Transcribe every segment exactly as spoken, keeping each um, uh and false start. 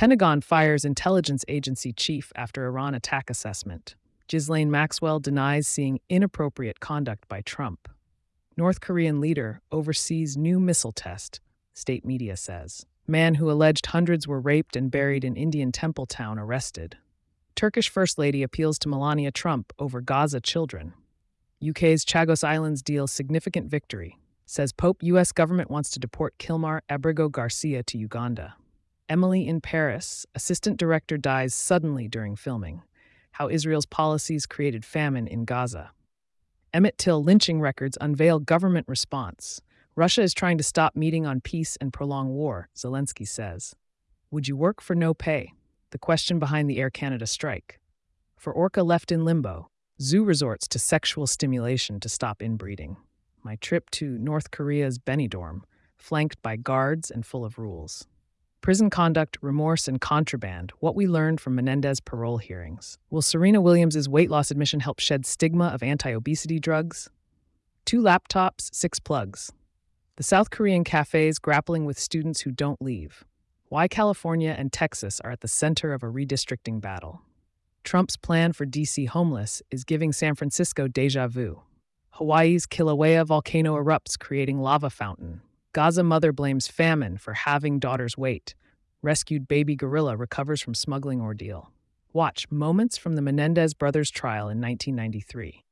Pentagon fires intelligence agency chief after Iran attack assessment. Ghislaine Maxwell denies seeing inappropriate conduct by Trump. North Korean leader oversees new missile test, state media says. Man who alleged hundreds were raped and buried in Indian temple town arrested. Turkish First Lady appeals to Melania Trump over Gaza children. U K's Chagos Islands deals significant victory. Says Pope U S government wants to deport Kilmar Abrigo Garcia to Uganda. Emily in Paris, assistant director dies suddenly during filming. How Israel's policies created famine in Gaza. Emmett Till lynching records unveil government response. Russia is trying to stop meeting on peace and prolong war, Zelensky says. Would you work for no pay? The question behind the Air Canada strike. For orca left in limbo, zoo resorts to sexual stimulation to stop inbreeding. My trip to North Korea's Benidorm, flanked by guards and full of rules. Prison conduct, remorse, and contraband, what we learned from Menendez parole hearings. Will Serena Williams' weight loss admission help shed stigma of anti-obesity drugs? Two laptops, six plugs. The South Korean cafes grappling with students who don't leave. Why California and Texas are at the center of a redistricting battle. Trump's plan for D C homeless is giving San Francisco deja vu. Hawaii's Kilauea volcano erupts, creating lava fountain. Gaza mother blames famine for halving daughter's weight. Rescued baby gorilla recovers from smuggling ordeal. Watch moments from the Menendez brothers' trial in nineteen ninety-three.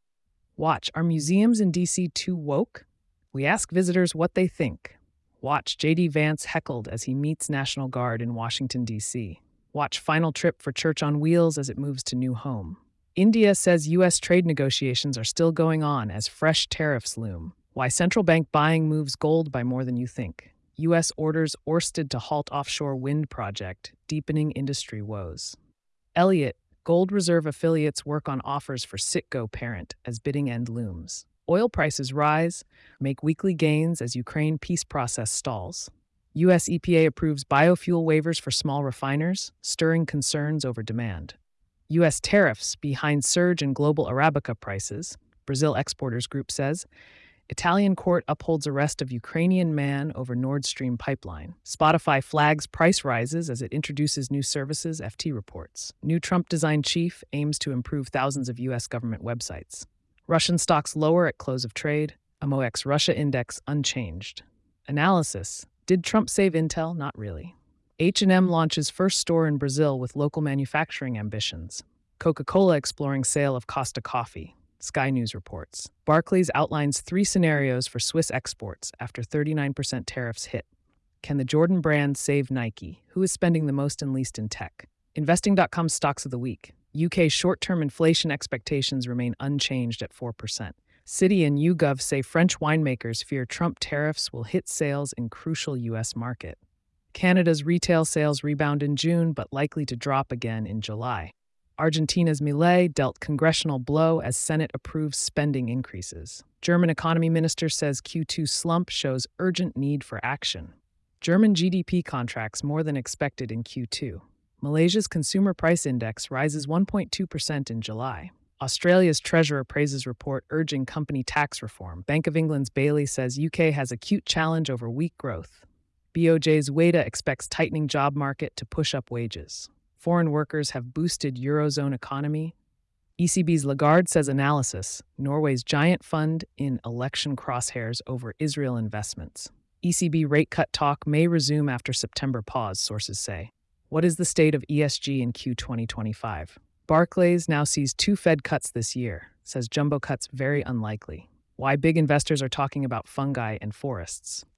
Watch, are museums in D C too woke? We ask visitors what they think. Watch J D Vance heckled as he meets National Guard in Washington, D C. Watch final trip for Church on Wheels as it moves to new home. India says U S trade negotiations are still going on as fresh tariffs loom. Why central bank buying moves gold by more than you think. U S orders Ørsted to halt offshore wind project, deepening industry woes. Elliott, gold reserve affiliates work on offers for Citgo parent as bidding end looms. Oil prices rise, make weekly gains as Ukraine peace process stalls. U S E P A approves biofuel waivers for small refiners, stirring concerns over demand. U S tariffs behind surge in global Arabica prices, Brazil Exporters Group says. Italian court upholds arrest of Ukrainian man over Nord Stream pipeline. Spotify flags price rises as it introduces new services, F T reports. New Trump-designed chief aims to improve thousands of U S government websites. Russian stocks lower at close of trade. M O X Russia index unchanged. Analysis. Did Trump save Intel? Not really. H and M launches first store in Brazil with local manufacturing ambitions. Coca-Cola exploring sale of Costa Coffee. Sky News reports. Barclays outlines three scenarios for Swiss exports after thirty-nine percent tariffs hit. Can the Jordan brand save Nike? Who is spending the most and least in tech? Investing dot com stocks of the week. U K short-term inflation expectations remain unchanged at four percent. Citi and YouGov say French winemakers fear Trump tariffs will hit sales in crucial U S market. Canada's retail sales rebound in June but likely to drop again in July. Argentina's Milei dealt congressional blow as Senate approves spending increases. German economy minister says Q two slump shows urgent need for action. German G D P contracts more than expected in Q two. Malaysia's consumer price index rises one point two percent in July. Australia's Treasurer praises report urging company tax reform. Bank of England's Bailey says U K has acute challenge over weak growth. B O J's Wada expects tightening job market to push up wages. Foreign workers have boosted Eurozone economy. E C B's Lagarde says analysis, Norway's giant fund in election crosshairs over Israel investments. E C B rate cut talk may resume after September pause, sources say. What is the state of E S G in Q twenty twenty-five? Barclays now sees two Fed cuts this year, says jumbo cuts very unlikely. Why big investors are talking about fungi and forests.